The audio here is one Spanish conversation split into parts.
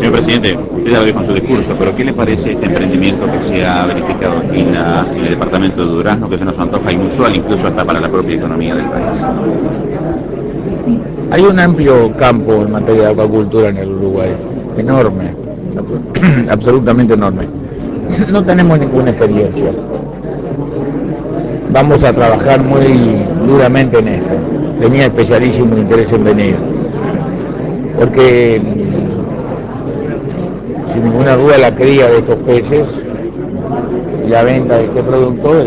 Señor presidente, usted ya lo dijo en su discurso, pero ¿qué le parece este emprendimiento que se ha verificado aquí en el departamento de Durazno, que se nos antoja inusual incluso hasta para la propia economía del país? Hay un amplio campo en materia de acuacultura en el Uruguay, enorme, absolutamente enorme. No tenemos ninguna experiencia. Vamos a trabajar muy duramente en esto. Tenía especialísimo interés en venir, porque sin ninguna duda la cría de estos peces y la venta de este producto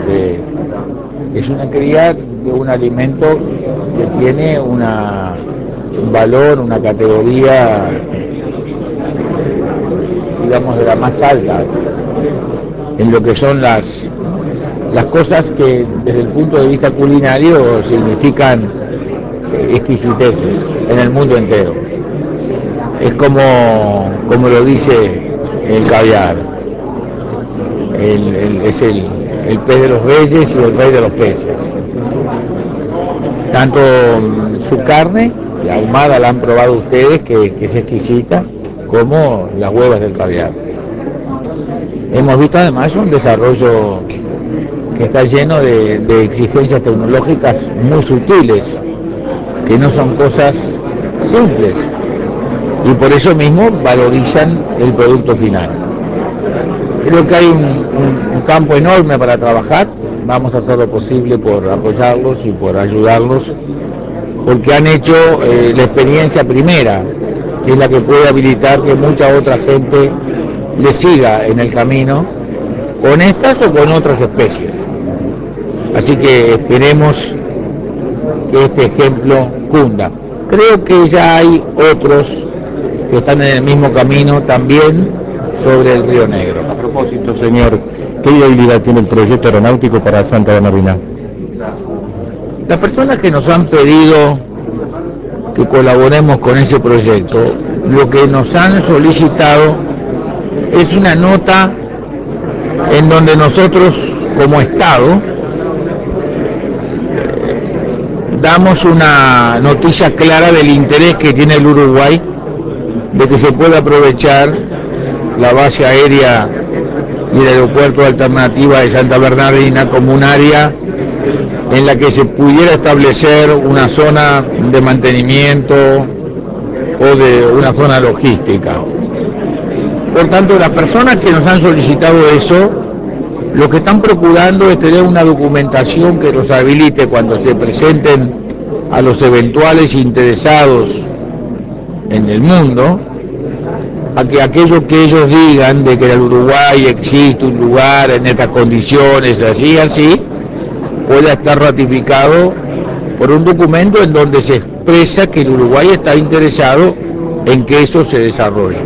es una cría de un alimento que tiene un valor, una categoría, digamos, de la más alta en lo que son las cosas que desde el punto de vista culinario significan exquisiteces en el mundo entero. Es como lo dice el caviar, es el pez de los reyes y el rey de los peces. Tanto su carne, la ahumada la han probado ustedes, que es exquisita, como las huevas del caviar. Hemos visto además un desarrollo que está lleno de exigencias tecnológicas muy sutiles, que no son cosas simples, y por eso mismo valorizan el producto final. Creo que hay un campo enorme para trabajar, vamos a hacer lo posible por apoyarlos y por ayudarlos, porque han hecho la experiencia primera, que es la que puede habilitar que mucha otra gente le siga en el camino, con estas o con otras especies. Así que esperemos que este ejemplo cunda. Creo que ya hay otros que están en el mismo camino también sobre el Río Negro. A propósito, señor, ¿qué viabilidad tiene el proyecto aeronáutico para Santa Bernardina? Las personas que nos han pedido que colaboremos con ese proyecto, lo que nos han solicitado es una nota en donde nosotros como Estado damos una noticia clara del interés que tiene el Uruguay de que se pueda aprovechar la base aérea y el aeropuerto alternativa de Santa Bernardina como un área en la que se pudiera establecer una zona de mantenimiento o de una zona logística. Por tanto, las personas que nos han solicitado eso, lo que están procurando es tener una documentación que los habilite cuando se presenten a los eventuales interesados en el mundo, a que aquello que ellos digan de que en el Uruguay existe un lugar en estas condiciones, así, pueda estar ratificado por un documento en donde se expresa que el Uruguay está interesado en que eso se desarrolle.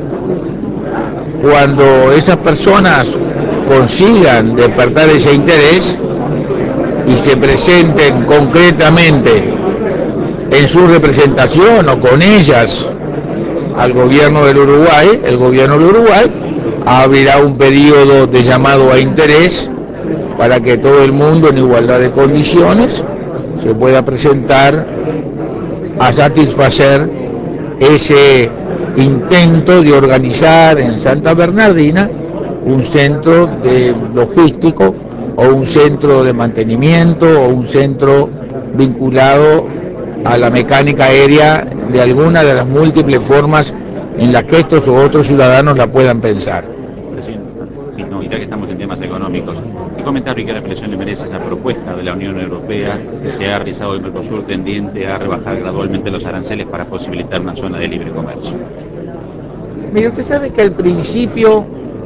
Cuando esas personas consigan despertar ese interés y se presenten concretamente en su representación o con ellas al gobierno del Uruguay, el gobierno del Uruguay abrirá un periodo de llamado a interés para que todo el mundo en igualdad de condiciones se pueda presentar a satisfacer ese intento de organizar en Santa Bernardina un centro de logístico o un centro de mantenimiento o un centro vinculado a la mecánica aérea de alguna de las múltiples formas en las que estos u otros ciudadanos la puedan pensar. Sí, no, y ya que estamos en temas económicos, ¿qué comentario y qué reflexión le merece esa propuesta de la Unión Europea que se ha realizado el Mercosur tendiente a rebajar gradualmente los aranceles para posibilitar una zona de libre comercio? Mire, usted sabe que al principio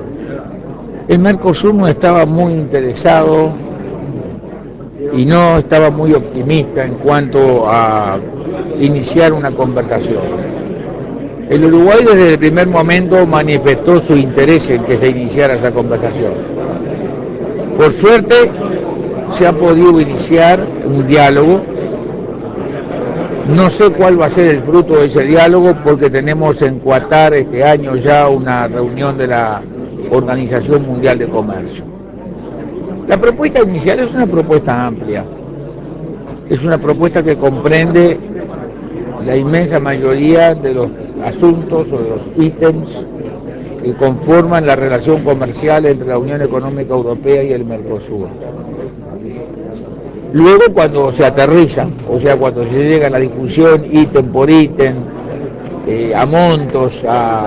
el Mercosur no estaba muy interesado y no estaba muy optimista en cuanto a iniciar una conversación. El Uruguay desde el primer momento manifestó su interés en que se iniciara esa conversación. Por suerte se ha podido iniciar un diálogo. No sé cuál va a ser el fruto de ese diálogo porque tenemos en Qatar este año ya una reunión de la Organización Mundial de Comercio. La propuesta inicial es una propuesta amplia, es una propuesta que comprende la inmensa mayoría de los asuntos o de los ítems que conforman la relación comercial entre la Unión Económica Europea y el Mercosur. Luego, cuando se aterriza, o sea, cuando se llega a la discusión ítem por ítem, a montos,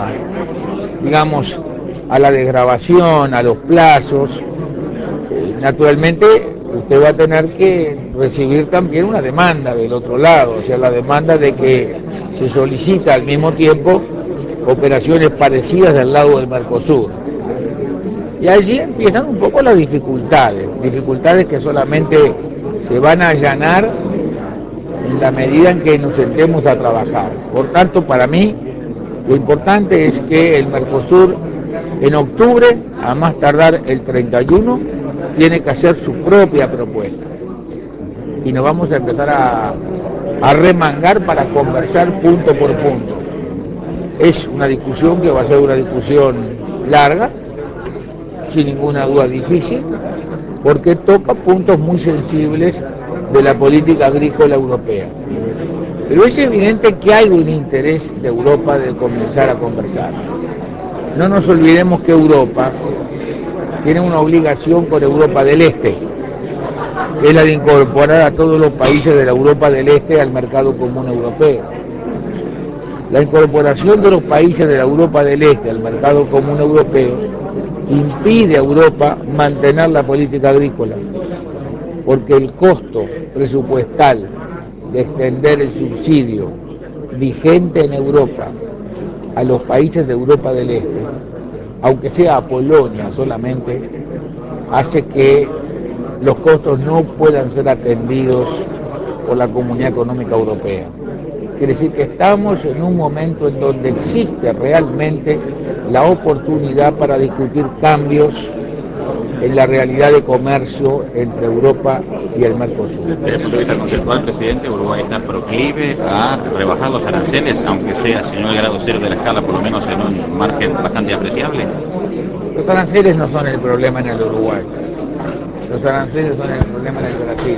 digamos, a la desgravación, a los plazos, naturalmente usted va a tener que recibir también una demanda del otro lado, o sea, la demanda de que se solicita al mismo tiempo operaciones parecidas del lado del Mercosur. Y allí empiezan un poco las dificultades que solamente se van a allanar en la medida en que nos sentemos a trabajar. Por tanto, para mí, lo importante es que el Mercosur en octubre, a más tardar el 31, tiene que hacer su propia propuesta. Y nos vamos a empezar a remangar para conversar punto por punto. Es una discusión que va a ser una discusión larga, sin ninguna duda difícil, porque toca puntos muy sensibles de la política agrícola europea. Pero es evidente que hay un interés de Europa de comenzar a conversar. No nos olvidemos que Europa tiene una obligación con Europa del Este, que es la de incorporar a todos los países de la Europa del Este al mercado común europeo. La incorporación de los países de la Europa del Este al mercado común europeo impide a Europa mantener la política agrícola, porque el costo presupuestal de extender el subsidio vigente en Europa a los países de Europa del Este, aunque sea a Polonia solamente, hace que los costos no puedan ser atendidos por la Comunidad Económica Europea. Quiere decir que estamos en un momento en donde existe realmente la oportunidad para discutir cambios en la realidad de comercio entre Europa y el Mercosur. Desde el punto de vista conceptual, presidente, Uruguay está proclive a rebajar los aranceles, aunque sea si no el grado cero de la escala, por lo menos en un margen bastante apreciable. Los aranceles no son el problema en el Uruguay, los aranceles son el problema en el Brasil.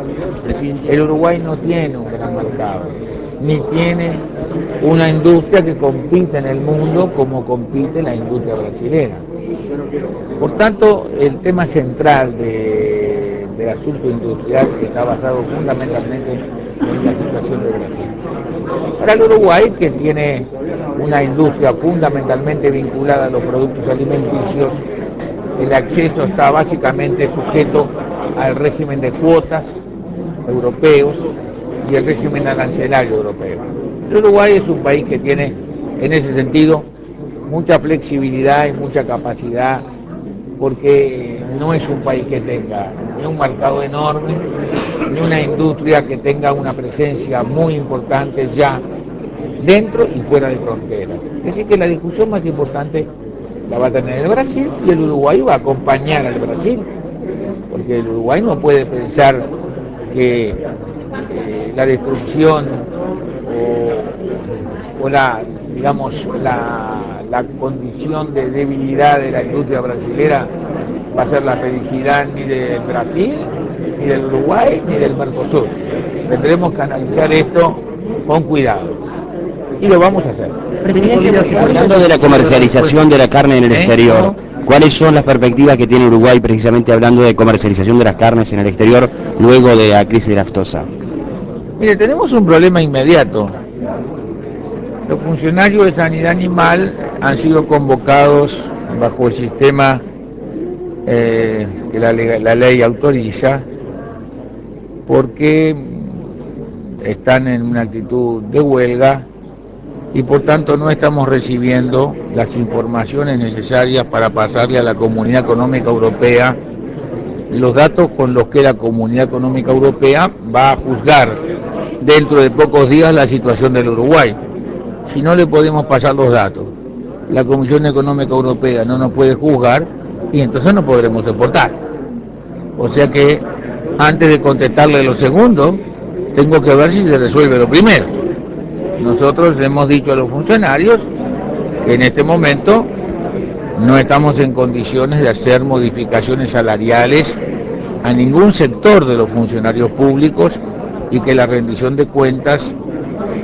El Uruguay no tiene un gran mercado, ni tiene una industria que compite en el mundo como compite la industria brasileña. Por tanto, el tema central del asunto industrial está basado fundamentalmente en la situación de Brasil. Para el Uruguay, que tiene una industria fundamentalmente vinculada a los productos alimenticios, el acceso está básicamente sujeto al régimen de cuotas europeos y el régimen arancelario europeo. El Uruguay es un país que tiene, en ese sentido, mucha flexibilidad y mucha capacidad, porque no es un país que tenga ni un mercado enorme, ni una industria que tenga una presencia muy importante ya dentro y fuera de fronteras. Es decir, que la discusión más importante la va a tener el Brasil, y el Uruguay va a acompañar al Brasil, porque el Uruguay no puede pensar que la destrucción o la, digamos, la condición de debilidad de la industria brasilera va a ser la felicidad ni del Brasil, ni del Uruguay, ni del Mercosur. Tendremos que analizar esto con cuidado y lo vamos a hacer. Presidente, hablando de la comercialización de la carne en el exterior, ¿cuáles son las perspectivas que tiene Uruguay precisamente hablando de comercialización de las carnes en el exterior luego de la crisis de la aftosa? Mire, tenemos un problema inmediato. Los funcionarios de sanidad animal han sido convocados bajo el sistema que la ley autoriza, porque están en una actitud de huelga y por tanto no estamos recibiendo las informaciones necesarias para pasarle a la Comunidad Económica Europea los datos con los que la Comunidad Económica Europea va a juzgar dentro de pocos días la situación del Uruguay. Si no le podemos pasar los datos, la Comisión Económica Europea no nos puede juzgar y entonces no podremos exportar. O sea que antes de contestarle lo segundo, tengo que ver si se resuelve lo primero. Nosotros le hemos dicho a los funcionarios que en este momento no estamos en condiciones de hacer modificaciones salariales a ningún sector de los funcionarios públicos y que la rendición de cuentas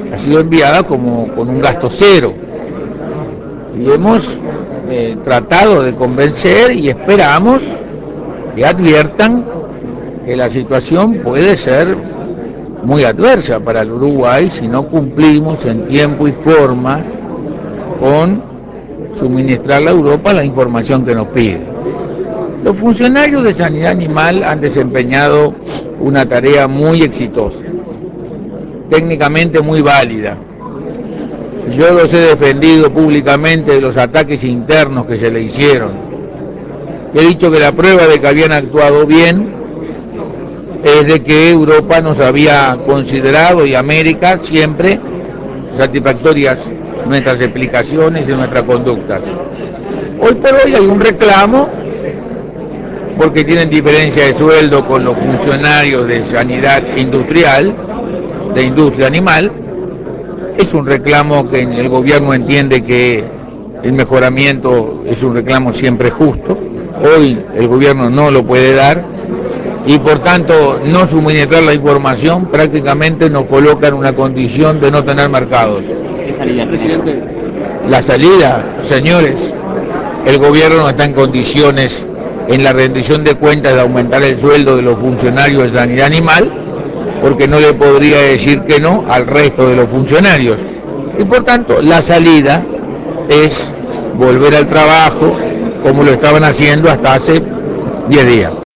ha sido enviada como con un gasto cero. Y hemos tratado de convencer y esperamos que adviertan que la situación puede ser muy adversa para el Uruguay si no cumplimos en tiempo y forma con suministrarle a Europa la información que nos pide. Los funcionarios de sanidad animal han desempeñado una tarea muy exitosa, técnicamente muy válida. Yo los he defendido públicamente de los ataques internos que se le hicieron. He dicho que la prueba de que habían actuado bien es de que Europa nos había considerado, y América, siempre satisfactorias nuestras explicaciones y nuestras conductas. Hoy por hoy hay un reclamo porque tienen diferencia de sueldo con los funcionarios de sanidad industrial, de industria animal. Es un reclamo que el gobierno entiende que el mejoramiento es un reclamo siempre justo. Hoy el gobierno no lo puede dar y por tanto no suministrar la información prácticamente nos coloca en una condición de no tener mercados. ¿Qué salida, presidente? La salida, señores, el gobierno no está en condiciones en la rendición de cuentas de aumentar el sueldo de los funcionarios de sanidad animal, porque no le podría decir que no al resto de los funcionarios. Y por tanto, la salida es volver al trabajo como lo estaban haciendo hasta hace 10 días.